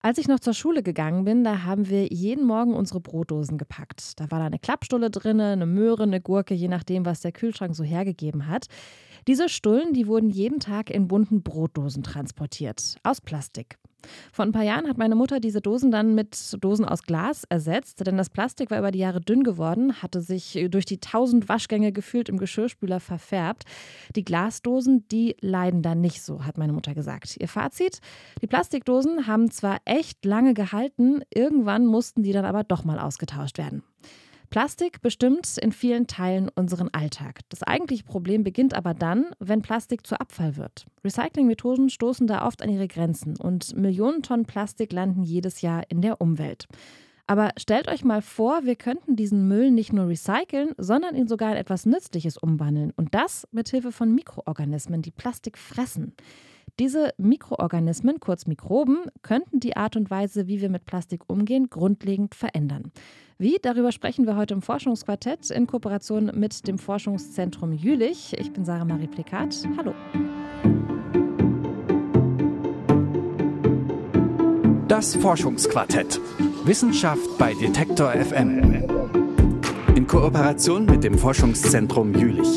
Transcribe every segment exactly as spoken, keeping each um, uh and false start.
Als ich noch zur Schule gegangen bin, da haben wir jeden Morgen unsere Brotdosen gepackt. Da war da eine Klappstulle drin, eine Möhre, eine Gurke, je nachdem, was der Kühlschrank so hergegeben hat. Diese Stullen, die wurden jeden Tag in bunten Brotdosen transportiert, aus Plastik. Vor ein paar Jahren hat meine Mutter diese Dosen dann mit Dosen aus Glas ersetzt, denn das Plastik war über die Jahre dünn geworden, hatte sich durch die tausend Waschgänge gefühlt im Geschirrspüler verfärbt. Die Glasdosen, die leiden da nicht so, hat meine Mutter gesagt. Ihr Fazit? Die Plastikdosen haben zwar echt lange gehalten, irgendwann mussten die dann aber doch mal ausgetauscht werden. Plastik bestimmt in vielen Teilen unseren Alltag. Das eigentliche Problem beginnt aber dann, wenn Plastik zu Abfall wird. Recyclingmethoden stoßen da oft an ihre Grenzen und Millionen Tonnen Plastik landen jedes Jahr in der Umwelt. Aber stellt euch mal vor, wir könnten diesen Müll nicht nur recyceln, sondern ihn sogar in etwas Nützliches umwandeln. Und das mit Hilfe von Mikroorganismen, die Plastik fressen. Diese Mikroorganismen, kurz Mikroben, könnten die Art und Weise, wie wir mit Plastik umgehen, grundlegend verändern. Wie? Darüber sprechen wir heute im Forschungsquartett in Kooperation mit dem Forschungszentrum Jülich. Ich bin Sarah Marie Plikat. Hallo. Das Forschungsquartett. Wissenschaft bei Detektor F M. In Kooperation mit dem Forschungszentrum Jülich.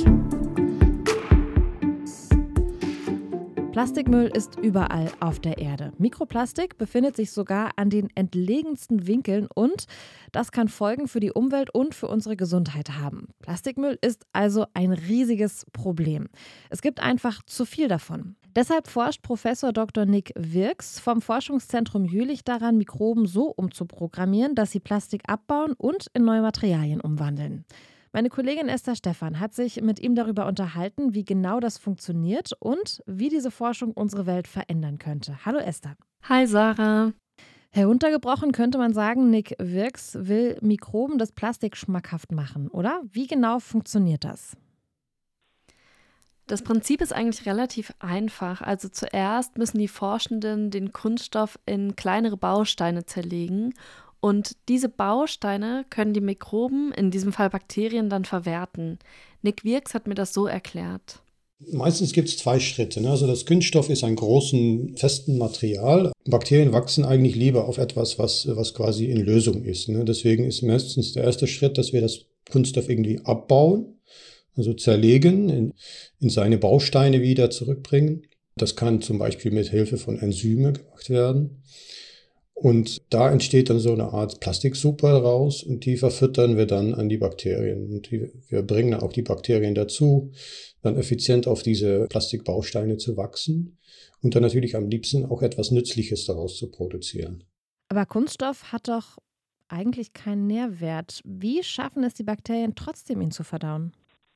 Plastikmüll ist überall auf der Erde. Mikroplastik befindet sich sogar an den entlegensten Winkeln und das kann Folgen für die Umwelt und für unsere Gesundheit haben. Plastikmüll ist also ein riesiges Problem. Es gibt einfach zu viel davon. Deshalb forscht Professor Doktor Nick Wirks vom Forschungszentrum Jülich daran, Mikroben so umzuprogrammieren, dass sie Plastik abbauen und in neue Materialien umwandeln. Meine Kollegin Esther Stephan hat sich mit ihm darüber unterhalten, wie genau das funktioniert und wie diese Forschung unsere Welt verändern könnte. Hallo Esther. Hi Sarah. Heruntergebrochen könnte man sagen, Nick Wirks will Mikroben das Plastik schmackhaft machen, oder? Wie genau funktioniert das? Das Prinzip ist eigentlich relativ einfach. Also zuerst müssen die Forschenden den Kunststoff in kleinere Bausteine zerlegen. Und diese Bausteine können die Mikroben, in diesem Fall Bakterien, dann verwerten. Nick Wirks hat mir das so erklärt. Meistens gibt es zwei Schritte. Ne? Also das Kunststoff ist ein großen, festen Material. Bakterien wachsen eigentlich lieber auf etwas, was, was quasi in Lösung ist. Ne? Deswegen ist meistens der erste Schritt, dass wir das Kunststoff irgendwie abbauen, also zerlegen, in, in seine Bausteine wieder zurückbringen. Das kann zum Beispiel mit Hilfe von Enzymen gemacht werden. Und da entsteht dann so eine Art Plastiksuppe raus und die verfüttern wir dann an die Bakterien. Und die, wir bringen dann auch die Bakterien dazu, dann effizient auf diese Plastikbausteine zu wachsen und dann natürlich am liebsten auch etwas Nützliches daraus zu produzieren. Aber Kunststoff hat doch eigentlich keinen Nährwert. Wie schaffen es die Bakterien trotzdem, ihn zu verdauen?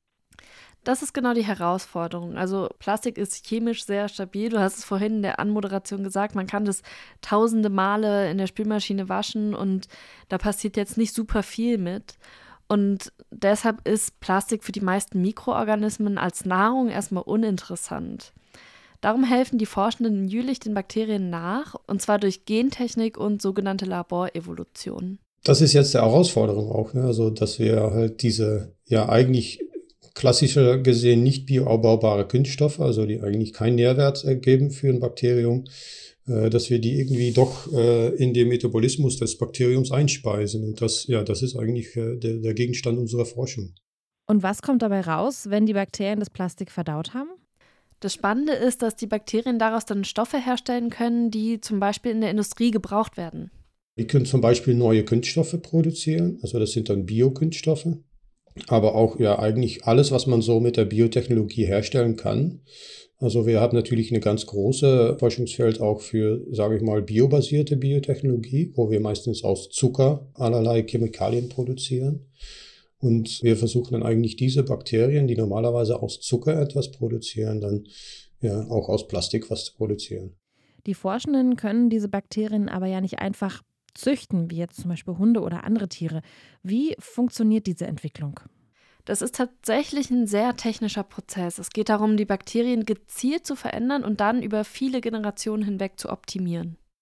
Das ist genau die Herausforderung. Also Plastik ist chemisch sehr stabil. Du hast es vorhin in der Anmoderation gesagt, man kann das tausende Male in der Spülmaschine waschen und da passiert jetzt nicht super viel mit. Und deshalb ist Plastik für die meisten Mikroorganismen als Nahrung erstmal uninteressant. Darum helfen die Forschenden in Jülich den Bakterien nach, und zwar durch Gentechnik und sogenannte Laborevolution. Das ist jetzt die Herausforderung auch, ne? Also dass wir halt diese ja eigentlich klassischer gesehen nicht bioabbaubare Kunststoffe, also die eigentlich keinen Nährwert ergeben für ein Bakterium, äh, dass wir die irgendwie doch äh, in den Metabolismus des Bakteriums einspeisen. Und das, ja, das ist eigentlich äh, der, der Gegenstand unserer Forschung. Und was kommt dabei raus, wenn die Bakterien das Plastik verdaut haben? Das Spannende ist, dass die Bakterien daraus dann Stoffe herstellen können, die zum Beispiel in der Industrie gebraucht werden. Die können zum Beispiel neue Kunststoffe produzieren, also das sind dann Biokunststoffe. Aber auch ja eigentlich alles, was man so mit der Biotechnologie herstellen kann. Also wir haben natürlich eine ganz große Forschungsfeld auch für, sage ich mal, biobasierte Biotechnologie, wo wir meistens aus Zucker allerlei Chemikalien produzieren. Und wir versuchen dann eigentlich diese Bakterien, die normalerweise aus Zucker etwas produzieren, dann ja auch aus Plastik was zu produzieren. Die Forschenden können diese Bakterien aber ja nicht einfach züchten, wie jetzt zum Beispiel Hunde oder andere Tiere. Wie funktioniert diese Entwicklung? Das ist tatsächlich ein sehr technischer Prozess. Es geht darum, die Bakterien gezielt zu verändern und dann über viele Generationen hinweg zu optimieren.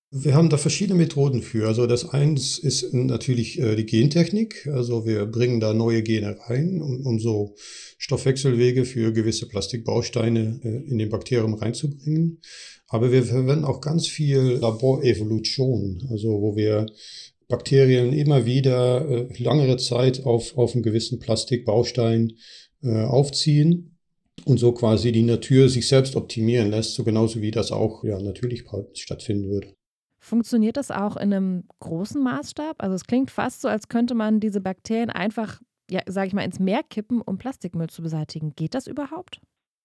Wir haben da verschiedene Methoden für. Also das eins ist natürlich äh, die Gentechnik. Also wir bringen da neue Gene rein, um, um so Stoffwechselwege für gewisse Plastikbausteine äh, in den Bakterium reinzubringen. Aber wir verwenden auch ganz viel Laborevolution, also wo wir Bakterien immer wieder äh, langere Zeit auf, auf einen gewissen Plastikbaustein äh, aufziehen und so quasi die Natur sich selbst optimieren lässt, so genauso wie das auch ja natürlich stattfinden würde. Funktioniert das auch in einem großen Maßstab? Also es klingt fast so, als könnte man diese Bakterien einfach, ja, sage ich mal, ins Meer kippen, um Plastikmüll zu beseitigen. Geht das überhaupt?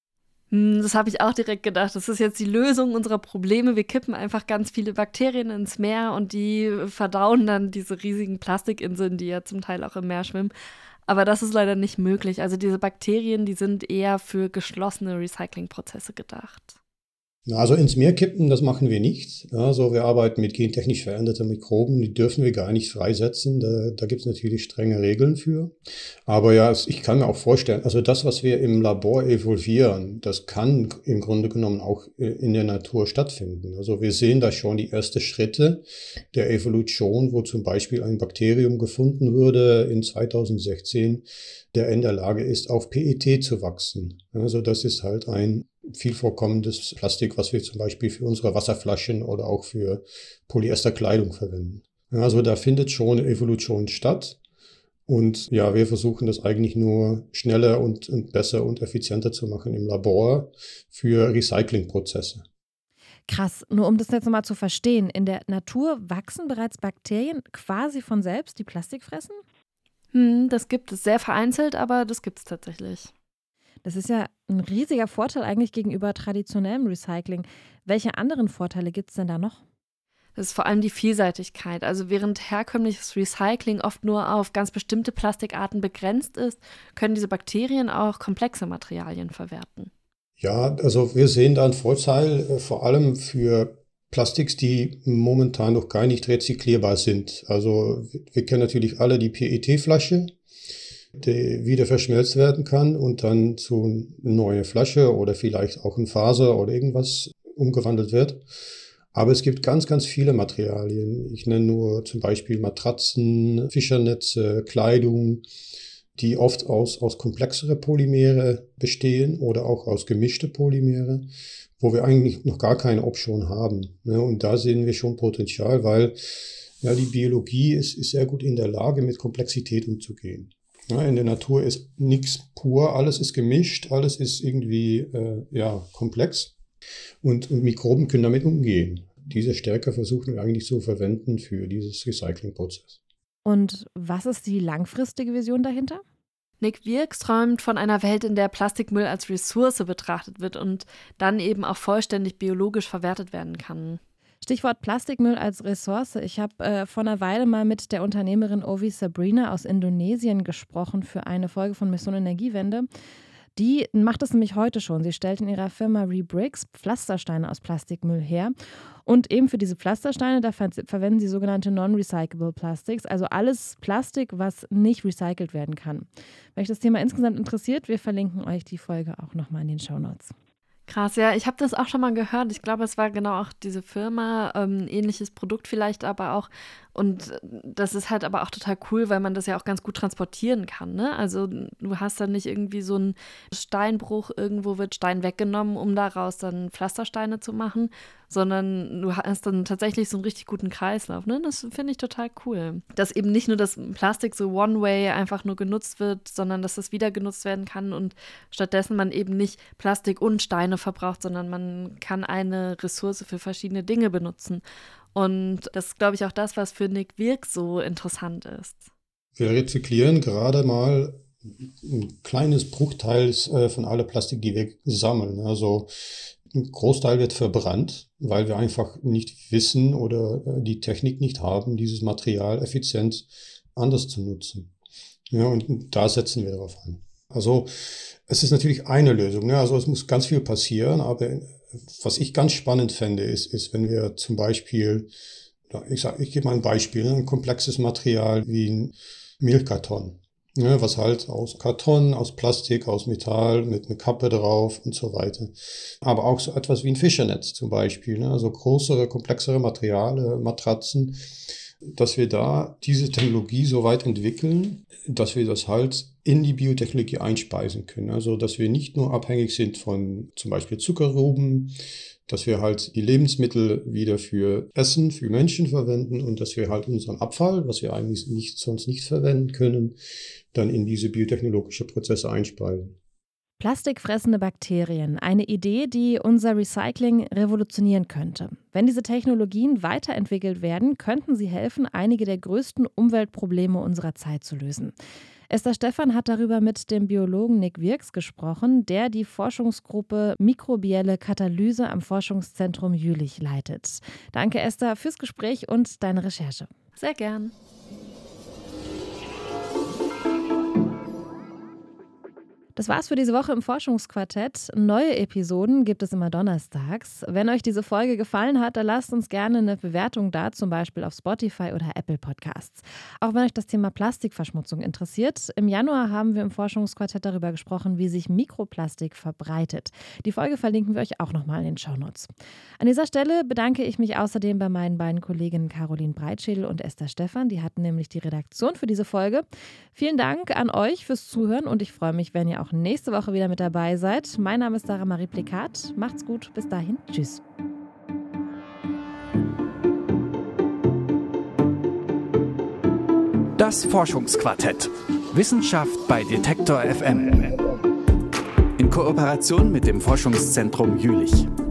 Hm, Das habe ich auch direkt gedacht. Das ist jetzt die Lösung unserer Probleme. Wir kippen einfach ganz viele Bakterien ins Meer und die verdauen dann diese riesigen Plastikinseln, die ja zum Teil auch im Meer schwimmen. Aber das ist leider nicht möglich. Also diese Bakterien, die sind eher für geschlossene Recyclingprozesse gedacht. Also ins Meer kippen, das machen wir nicht. Also wir arbeiten mit gentechnisch veränderten Mikroben, die dürfen wir gar nicht freisetzen. Da, da gibt es natürlich strenge Regeln für. Aber ja, ich kann mir auch vorstellen, also das, was wir im Labor evolvieren, das kann im Grunde genommen auch in der Natur stattfinden. Also wir sehen da schon die ersten Schritte der Evolution, wo zum Beispiel ein Bakterium gefunden wurde in zweitausendsechzehn, der in der Lage ist, auf P E T zu wachsen. Also das ist halt ein viel vorkommendes Plastik, was wir zum Beispiel für unsere Wasserflaschen oder auch für Polyesterkleidung verwenden. Also da findet schon Evolution statt. Und ja, wir versuchen das eigentlich nur schneller und, und besser und effizienter zu machen im Labor für Recyclingprozesse. Krass, nur um das jetzt nochmal zu verstehen, in der Natur wachsen bereits Bakterien quasi von selbst, die Plastik fressen? Hm, das gibt es sehr vereinzelt, aber das gibt es tatsächlich. Das ist ja ein riesiger Vorteil eigentlich gegenüber traditionellem Recycling. Welche anderen Vorteile gibt es denn da noch? Das ist vor allem die Vielseitigkeit. Also während herkömmliches Recycling oft nur auf ganz bestimmte Plastikarten begrenzt ist, können diese Bakterien auch komplexe Materialien verwerten. Ja, also wir sehen da einen Vorteil äh, vor allem für Plastiks, die momentan noch gar nicht rezyklierbar sind. Also wir, wir kennen natürlich alle die P E T-Flasche, die wieder verschmelzt werden kann und dann zu einer neuen Flasche oder vielleicht auch in Faser oder irgendwas umgewandelt wird. Aber es gibt ganz, ganz viele Materialien. Ich nenne nur zum Beispiel Matratzen, Fischernetze, Kleidung, die oft aus, aus komplexere Polymere bestehen oder auch aus gemischte Polymere, wo wir eigentlich noch gar keine Option haben. Und da sehen wir schon Potenzial, weil ja, die Biologie ist, ist sehr gut in der Lage, mit Komplexität umzugehen. Ja, in der Natur ist nichts pur, alles ist gemischt, alles ist irgendwie äh, ja, komplex und, und Mikroben können damit umgehen. Diese Stärke versuchen wir eigentlich zu verwenden für dieses Recyclingprozess. Und was ist die langfristige Vision dahinter? Nick Wirks träumt von einer Welt, in der Plastikmüll als Ressource betrachtet wird und dann eben auch vollständig biologisch verwertet werden kann. Stichwort Plastikmüll als Ressource. Ich habe äh, vor einer Weile mal mit der Unternehmerin Ovi Sabrina aus Indonesien gesprochen für eine Folge von Mission Energiewende. Die macht es nämlich heute schon. Sie stellt in ihrer Firma Rebricks Pflastersteine aus Plastikmüll her. Und eben für diese Pflastersteine, da ver- verwenden sie sogenannte Non-Recyclable Plastics, also alles Plastik, was nicht recycelt werden kann. Wenn euch das Thema insgesamt interessiert, wir verlinken euch die Folge auch nochmal in den Shownotes. Krass, ja, ich habe das auch schon mal gehört. Ich glaube, es war genau auch diese Firma, ähm, ähnliches Produkt vielleicht aber auch. Und das ist halt aber auch total cool, weil man das ja auch ganz gut transportieren kann, ne? Also du hast dann nicht irgendwie so einen Steinbruch, irgendwo wird Stein weggenommen, um daraus dann Pflastersteine zu machen, sondern du hast dann tatsächlich so einen richtig guten Kreislauf, ne? Das finde ich total cool. Dass eben nicht nur das Plastik so One-Way einfach nur genutzt wird, sondern dass das wieder genutzt werden kann und stattdessen man eben nicht Plastik und Steine verbraucht, sondern man kann eine Ressource für verschiedene Dinge benutzen. Und das ist, glaube ich, auch das, was für Nick Wirks so interessant ist. Wir rezyklieren gerade mal ein kleines Bruchteil äh, von aller Plastik, die wir sammeln. Also ein Großteil wird verbrannt, weil wir einfach nicht wissen oder äh, die Technik nicht haben, dieses Material effizient anders zu nutzen. Ja, und da setzen wir darauf an. Also es ist natürlich eine Lösung. Ne? Also es muss ganz viel passieren, aber was ich ganz spannend fände, ist, ist, wenn wir zum Beispiel, ich sag, ich gebe mal ein Beispiel, ein komplexes Material wie ein Milchkarton. Ja, was halt aus Karton, aus Plastik, aus Metall, mit einer Kappe drauf und so weiter. Aber auch so etwas wie ein Fischernetz zum Beispiel, ne? Also größere, komplexere Materialien, Matratzen, dass wir da diese Technologie so weit entwickeln, dass wir das halt in die Biotechnologie einspeisen können. Also dass wir nicht nur abhängig sind von zum Beispiel Zuckerrüben, dass wir halt die Lebensmittel wieder für Essen, für Menschen verwenden und dass wir halt unseren Abfall, was wir eigentlich nicht, sonst nicht verwenden können, dann in diese biotechnologische Prozesse einspeisen. Plastikfressende Bakterien, eine Idee, die unser Recycling revolutionieren könnte. Wenn diese Technologien weiterentwickelt werden, könnten sie helfen, einige der größten Umweltprobleme unserer Zeit zu lösen. Esther Stephan hat darüber mit dem Biologen Nick Wirks gesprochen, der die Forschungsgruppe Mikrobielle Katalyse am Forschungszentrum Jülich leitet. Danke, Esther, fürs Gespräch und deine Recherche. Sehr gern. Das war's für diese Woche im Forschungsquartett. Neue Episoden gibt es immer donnerstags. Wenn euch diese Folge gefallen hat, dann lasst uns gerne eine Bewertung da, zum Beispiel auf Spotify oder Apple Podcasts. Auch wenn euch das Thema Plastikverschmutzung interessiert, im Januar haben wir im Forschungsquartett darüber gesprochen, wie sich Mikroplastik verbreitet. Die Folge verlinken wir euch auch nochmal in den Shownotes. An dieser Stelle bedanke ich mich außerdem bei meinen beiden Kolleginnen Caroline Breitschädel und Esther Stephan. Die hatten nämlich die Redaktion für diese Folge. Vielen Dank an euch fürs Zuhören und ich freue mich, wenn ihr auch nächste Woche wieder mit dabei seid. Mein Name ist Sarah Marie Plikat. Macht's gut, bis dahin. Tschüss. Das Forschungsquartett. Wissenschaft bei Detektor F M. In Kooperation mit dem Forschungszentrum Jülich.